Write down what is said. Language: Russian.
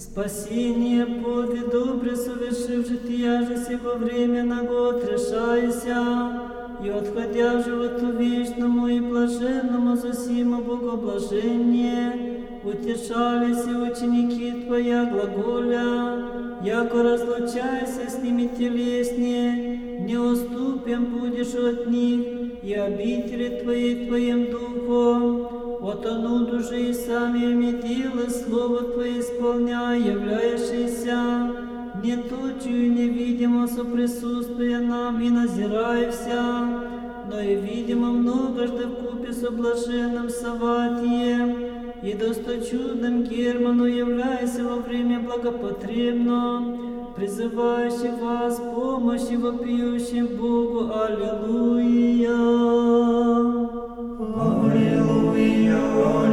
Спасение, подвиг добрый совершив жития же сего временного отрешайся, и отходя в животу вечному и блаженному засимо богоблажение, утешались и ученики Твоя глаголя, яко разлучайся с ними телеснее, не уступен будешь от них, и обители Твоей Твоим Духом, отону души и сами метилы, Слово Твое исполняя, являющийся, не тучью невидимо соприсутствуя нам и назирайся, но и видимо многожды вкупе с блаженным Саватием, и досточудным Герману являйся во время благопотребно, призывающий вас помощи вопиющим Богу. Аллилуйя! Аллилуйя!